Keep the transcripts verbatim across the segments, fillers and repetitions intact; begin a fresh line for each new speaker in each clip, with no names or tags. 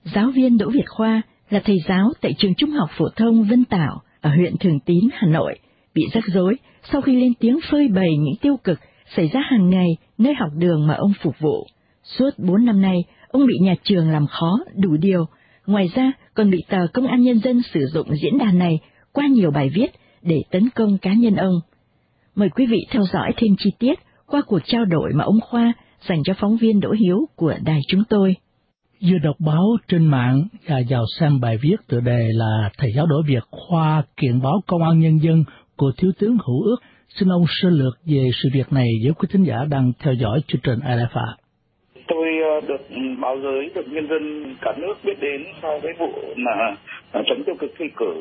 Giáo viên Đỗ Việt Khoa là thầy giáo tại trường Trung học phổ thông Vân Tảo ở huyện Thường Tín, Hà Nội, bị rắc rối sau khi lên tiếng phơi bày những tiêu cực xảy ra hàng ngày nơi học đường mà ông phục vụ. Suốt bốn năm nay, ông bị nhà trường làm khó đủ điều, ngoài ra còn bị tờ Công an Nhân dân sử dụng diễn đàn này qua nhiều bài viết để tấn công cá nhân ông. Mời quý vị theo dõi thêm chi tiết qua cuộc trao đổi mà ông Khoa dành cho phóng viên Đỗ Hiếu của đài chúng tôi.
Vừa đọc báo trên mạng và vào xem bài viết tựa đề là Thầy giáo Đỗ Việt Khoa kiện báo Công an Nhân dân của Thiếu tướng Hữu Ước. Xin ông sơ lược về sự việc này với quý thính giả đang theo dõi chương trình rờ ép a.
Tôi được báo giới, được nhân dân cả nước biết đến sau cái vụ mà chống tiêu cực thi cử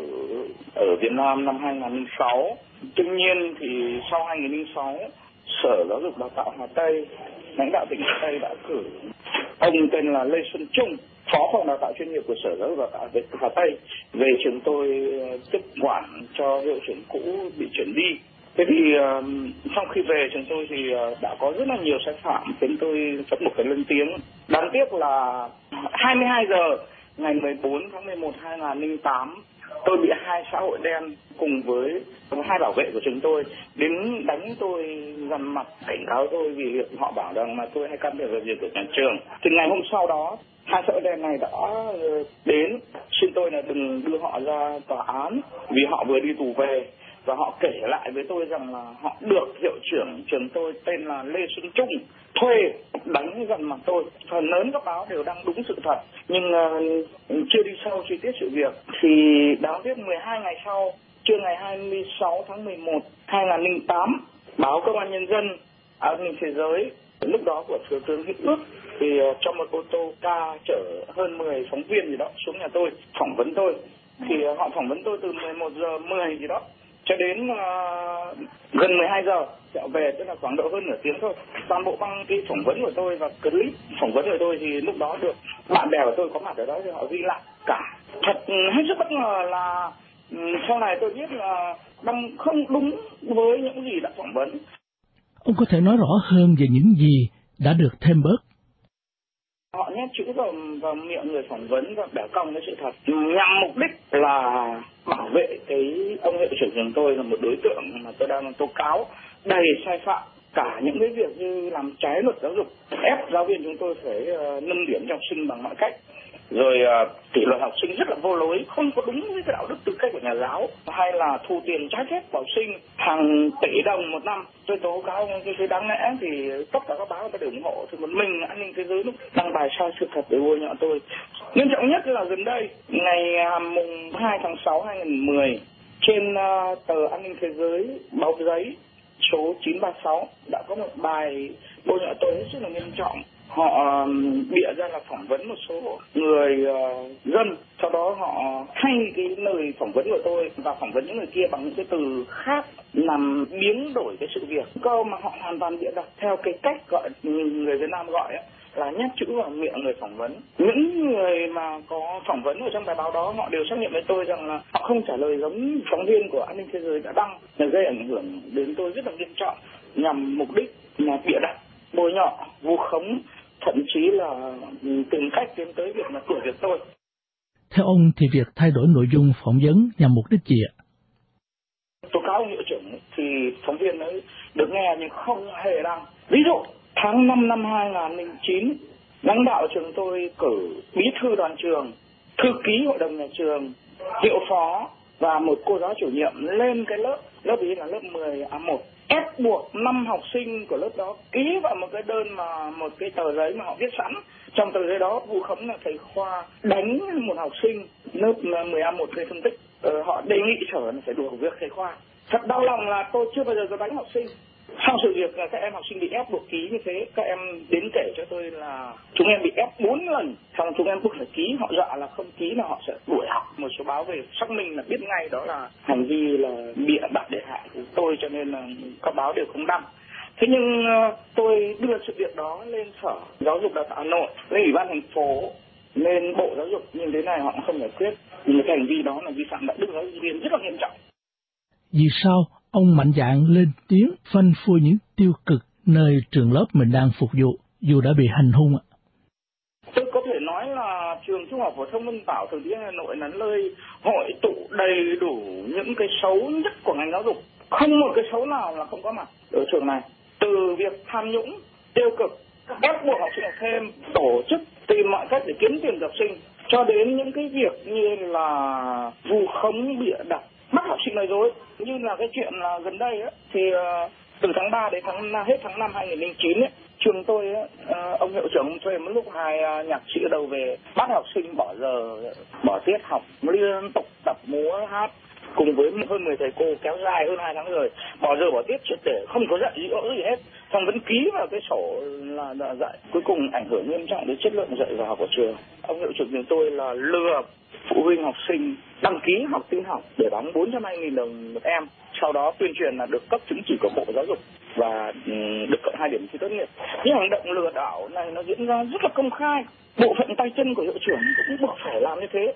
ở Việt Nam năm hai nghìn không trăm lẻ sáu. Tuy nhiên thì sau hai nghìn không trăm lẻ sáu, Sở Giáo dục Đào tạo Hà Tây, lãnh đạo tỉnh Hà Tây đã cử ông tên là Lê Xuân Trung, Phó Phòng Đào tạo chuyên nghiệp của Sở Giáo dục Đào tạo Hà Tây, về trường tôi tiếp quản cho hiệu trưởng cũ bị chuyển đi. Thế thì uh, sau khi về trường tôi thì uh, đã có rất là nhiều sai phạm, khiến tôi vẫn một cái lên tiếng. Đáng tiếc là hai mươi hai giờ ngày mười bốn tháng mười một năm hai nghìn không trăm lẻ tám, tôi bị hai xã hội đen cùng với hai bảo vệ của chúng tôi đến đánh tôi dằn mặt, cảnh cáo tôi vì việc họ bảo rằng là tôi hay can thiệp vào việc của nhà trường. Thì ngày hôm sau đó, hai xã hội đen này đã đến xin tôi là đừng đưa họ ra tòa án vì họ vừa đi tù về. Và họ kể lại với tôi rằng là họ được hiệu trưởng trường tôi tên là Lê Xuân Trung thuê đánh dằn mặt tôi. Phần lớn các báo đều đăng đúng sự thật, nhưng uh, chưa đi sâu chi tiết sự việc. Thì đáng tiếc mười hai ngày sau, trưa ngày hai mươi sáu tháng mười một năm hai nghìn không trăm lẻ tám, báo Công an Nhân dân, An ninh Thế giới, lúc đó của Thiếu tướng Hữu Ước, thì uh, trong một ô tô ca chở hơn mười phóng viên gì đó xuống nhà tôi phỏng vấn tôi. Thì uh, họ phỏng vấn tôi từ mười một giờ mười gì đó cho đến uh, gần mười hai giờ trở về, tức là khoảng độ hơn nửa tiếng thôi. Toàn bộ băng cái phỏng vấn của tôi và clip phỏng vấn của tôi thì lúc đó được bạn bè của tôi có mặt ở đó thì họ ghi lại cả. Thật hết sức bất ngờ là um, sau này tôi biết là băng không đúng với những gì đã phỏng vấn.
Ông có thể nói rõ hơn về những gì đã được thêm bớt?
Họ nhét chữ vào, vào miệng người phỏng vấn và bẻ cong cái sự thật nhằm mục đích là bảo vệ cái ông hiệu trưởng trường tôi là một đối tượng mà tôi đang tố cáo đầy sai phạm, cả những cái việc như làm trái luật giáo dục, ép giáo viên chúng tôi phải uh, nâng điểm cho học sinh bằng mọi cách, rồi uh, kỷ luật học sinh rất là vô lối, không có đúng với cái đạo đức tư cách của nhà giáo, hay là thu tiền trái phép của học sinh hàng tỷ đồng một năm. Tôi tố cáo cái thứ đáng lẽ thì tất cả các báo ta đều ủng hộ, thì một mình An ninh Thế giới lúc đăng bài sai sự thật để bôi nhọ tôi. Nghiêm trọng nhất là gần đây, ngày mùng hai tháng sáu năm hai nghìn không trăm mười, trên uh, tờ An ninh Thế giới báo giấy số chín ba sáu đã có một bài bôi nhọ tôi hết sức là nghiêm trọng. Họ bịa ra là phỏng vấn một số người uh, dân, sau đó họ thay cái lời phỏng vấn của tôi và phỏng vấn những người kia bằng những cái từ khác, làm biến đổi cái sự việc. Câu mà họ hoàn toàn bịa đặt theo cái cách gọi người Việt Nam gọi ấy, là nhét chữ vào miệng người phỏng vấn. Những người mà có phỏng vấn ở trong bài báo đó họ đều xác nhận với tôi rằng là họ không trả lời giống phóng viên của An ninh Thế giới đã đăng, là gây ảnh hưởng đến tôi rất là nghiêm trọng, nhằm mục đích là bịa đặt, bôi nhọ, vu khống, thậm chí là tìm cách tiến tới việc là đuổi việc tôi.
Theo ông thì việc thay đổi nội dung phỏng vấn nhằm mục đích gì ạ?
Tố cáo ông hiệu trưởng thì phóng viên ấy được nghe nhưng không hề đăng. Ví dụ tháng năm năm hai nghìn không trăm lẻ chín, lãnh đạo trường tôi cử bí thư đoàn trường, thư ký hội đồng nhà trường, hiệu phó và một cô giáo chủ nhiệm lên cái lớp, lớp ý là lớp mười A một, ép buộc năm học sinh của lớp đó ký vào một cái đơn mà một cái tờ giấy mà họ viết sẵn. Trong tờ giấy đó vu khống là thầy Khoa đánh một học sinh lớp mười A một gây thương tích. Ờ, họ đề nghị sở là phải đuổi việc thầy Khoa. Thật đau lòng là tôi chưa bao giờ có đánh học sinh. Sau sự việc là các em học sinh bị ép buộc ký như thế, các em đến kể cho tôi là chúng em bị ép bốn lần, xong chúng em buộc phải ký, họ dọa là không ký là họ sẽ đuổi học. Một số báo về xác minh là biết ngay đó là hành vi là bịa đặt để hại của tôi, cho nên là các báo đều không đăng. Thế nhưng tôi đưa sự việc đó lên Sở Giáo dục Đào tạo Hà Nội, lên Ủy ban thành phố, lên Bộ Giáo dục, nhưng đến nay họ cũng không giải quyết. Nhưng cái hành vi đó là vi phạm đạo đức giáo viên rất là nghiêm trọng.
Vì sao ông mạnh dạn lên tiếng phanh phui những tiêu cực nơi trường lớp mình đang phục vụ, dù đã bị hành hung ạ?
Tôi có thể nói là trường Trung học phổ thông Vân Tảo Thường Tín Hà Nội là nơi hội tụ đầy đủ những cái xấu nhất của ngành giáo dục. Không một cái xấu nào là không có mặt ở trường này. Từ việc tham nhũng, tiêu cực, ép buộc học sinh học thêm, tổ chức tìm mọi cách để kiếm tiền học sinh, cho đến những cái việc như là vu khống bịa đặt, bắt học sinh nói dối. Như là cái chuyện là gần đây ấy, thì uh, từ tháng ba đến tháng hết tháng năm hai nghìn không trăm lẻ chín ấy, trường tôi ấy, uh, ông hiệu trưởng thuê một lúc hai uh, nhạc sĩ đầu về bắt học sinh bỏ giờ, bỏ tiết học, liên tục tập múa hát cùng với hơn mười thầy cô kéo dài hơn hai tháng rồi, bỏ giờ bỏ tiết triệt để, không có dạy dỗ gì hết, xong vẫn ký vào cái sổ là, là dạy, cuối cùng ảnh hưởng nghiêm trọng đến chất lượng dạy và học của trường. Ông hiệu trưởng trường tôi là lừa phụ huynh học sinh đăng ký học tin học để đóng bốn trăm hai mươi nghìn đồng một em, sau đó tuyên truyền là được cấp chứng chỉ của Bộ Giáo dục và được cộng hai điểm thi tốt nghiệp. Những hành động lừa đảo này nó diễn ra rất là công khai, bộ phận tay chân của hiệu trưởng cũng buộc phải làm như thế.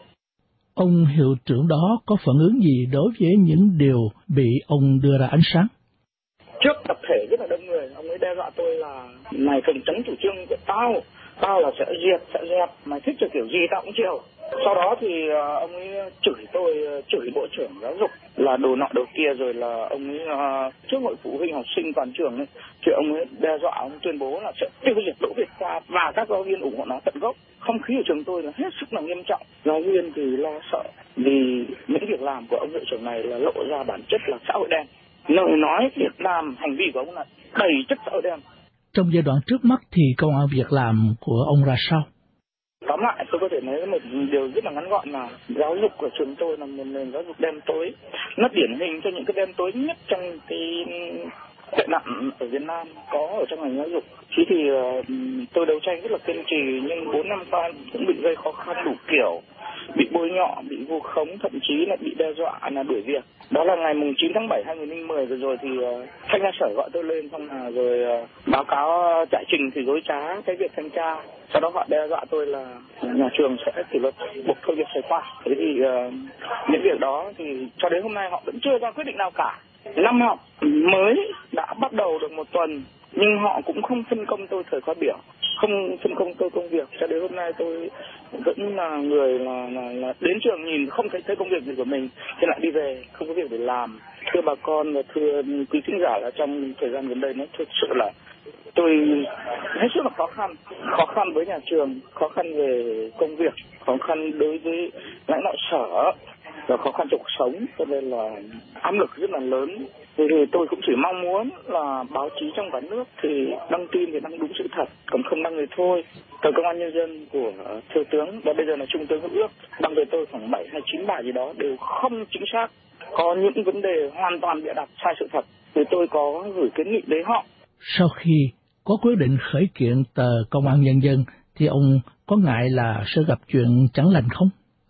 Ông hiệu trưởng đó có phản ứng gì đối với những điều bị ông đưa ra ánh sáng?
Trước tập thể rất là đông người, ông ấy đe dọa tôi là mày cần tránh chủ trương của tao, tao là sẽ diệt, sẽ dẹp, mày thích cho kiểu gì tao cũng chịu. Sau đó thì ông ấy chửi tôi, chửi bộ trưởng giáo dục là đồ nọ đồ kia, rồi là ông ấy trước hội phụ huynh học sinh toàn trường ấy, thì ông ấy đe dọa, ông tuyên bố là sẽ tiêu diệt Đỗ Việt Khoa và các giáo viên ủng hộ nó tận gốc. Không khí ở trường tôi là hết sức là nghiêm trọng, giáo viên thì lo sợ vì những việc làm của ông hiệu trưởng này là lộ ra bản chất là xã hội đen. Lời nói, việc làm, hành vi của ông là đầy chất xã hội đen.
Trong giai đoạn trước mắt thì công ăn việc làm của ông ra sao?
Tóm lại tôi có thể nói một điều rất là ngắn gọn là giáo dục của trường tôi là một nền giáo dục đen tối. Nó điển hình cho những cái đen tối nhất trong cái tệ nạn ở Việt Nam có ở trong ngành giáo dục. Chỉ thì uh, tôi đấu tranh rất là kiên trì, nhưng bốn năm qua cũng bị gây khó khăn đủ kiểu, bị bôi nhọ, bị vu khống, thậm chí là bị đe dọa là đuổi việc. Đó là ngày chín tháng bảy hai nghìn không trăm mười vừa rồi thì uh, thanh tra sở gọi tôi lên, xong là rồi uh, báo cáo giải trình thì dối trá cái việc thanh tra. Sau đó họ đe dọa tôi là nhà trường sẽ kỷ luật, buộc thôi việc sách khoa. Thế thì uh, những việc đó thì cho đến hôm nay họ vẫn chưa ra quyết định nào cả. Năm học mới đã bắt đầu được một tuần, nhưng họ cũng không phân công tôi thời khóa biểu, không phân công tôi công việc. Cho đến hôm nay tôi vẫn là người là, là, là đến trường nhìn không thấy thấy công việc gì của mình, thì lại đi về không có việc để làm. Thưa bà con và thưa quý khán giả, là trong thời gian gần đây nó thực sự là tôi hết sức là khó khăn, khó khăn với nhà trường, khó khăn về công việc, khó khăn đối với lãnh đạo sở và khó khăn trong cuộc sống, cho nên là áp lực rất là lớn. Thì tôi cũng chỉ mong muốn là báo chí trong cả nước thì đăng tin thì đăng đúng sự thật, còn không đăng thì thôi. Tờ Công an Nhân dân của Thiếu tướng và bây giờ là Trung tướng Hữu Ước đăng về tôi khoảng bảy hay chín bài gì đó đều không chính xác, có những vấn đề hoàn toàn bịa đặt, sai sự thật. Thì tôi có gửi kiến nghị đến họ.
Sau khi có quyết định khởi kiện tờ Công an Nhân dân thì ông có ngại là sẽ gặp chuyện chẳng lành không?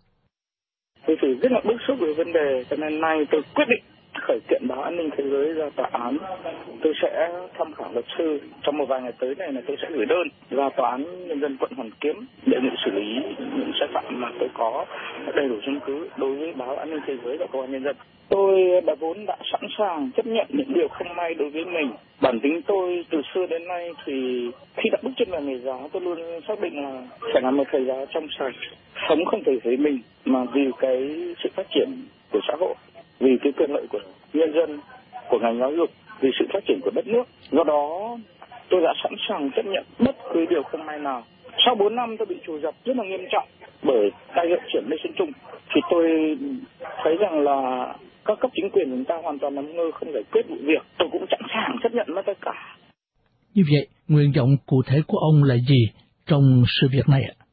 Tôi thì rất là bức xúc về vấn đề, cho nên nay tôi quyết định khởi kiện báo An ninh Thế giới ra tòa án. Tôi sẽ tham khảo luật sư, trong một vài ngày tới này là tôi sẽ gửi đơn ra tòa án nhân dân quận Hoàn Kiếm để nghị xử lý những sai phạm mà tôi có đầy đủ chứng cứ đối với báo An ninh Thế giới và Công an Nhân dân. Tôi đã vốn đã sẵn sàng chấp nhận những điều không may đối với mình. Bản tính tôi từ xưa đến nay thì khi đặt bước chân vào nghề giáo, tôi luôn xác định là phải làm một thầy giáo trong sạch, sống không phải vì mình mà vì cái sự phát triển của xã hội, vì cái quyền lợi của nhân dân, của ngành giáo dục, vì sự phát triển của đất nước. Do đó tôi đã sẵn sàng chấp nhận bất cứ điều không may nào. Sau bốn năm tôi bị trù dập rất là nghiêm trọng bởi tay hiệu trưởng Lê Xuân Trung, thì tôi thấy rằng là các cấp chính quyền chúng ta hoàn toàn nằm ngơ không giải quyết vụ việc. Tôi cũng sẵn sàng chấp nhận mất tất cả.
Như vậy, nguyện vọng cụ thể của ông là gì trong sự việc này ạ?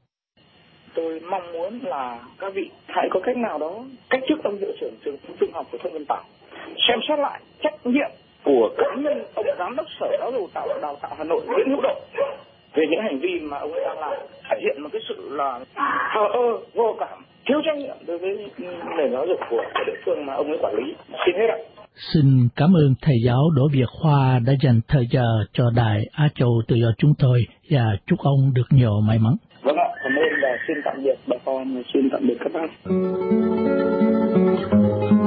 Tôi mong muốn là các vị hãy có cách nào đó cách chức ông hiệu trưởng trường trung học phổ thông Vân Tảo, xem xét lại trách nhiệm của cá nhân ông giám đốc sở giáo dục tạo đào tạo Hà Nội Nguyễn Hữu Độ về những hành vi mà ông ấy đang làm, thể hiện một cái sự là thờ ơ, vô cảm, thiếu trách nhiệm đối với nền giáo dục của địa phương mà ông ấy quản lý. Xin hết ạ.
Xin cảm ơn thầy giáo Đỗ Việt Khoa đã dành thời giờ cho đài Á Châu Tự Do chúng tôi và chúc ông được nhiều may mắn.
Vâng ạ, cảm ơn và xin tạm biệt bà con, xin tạm biệt các bác.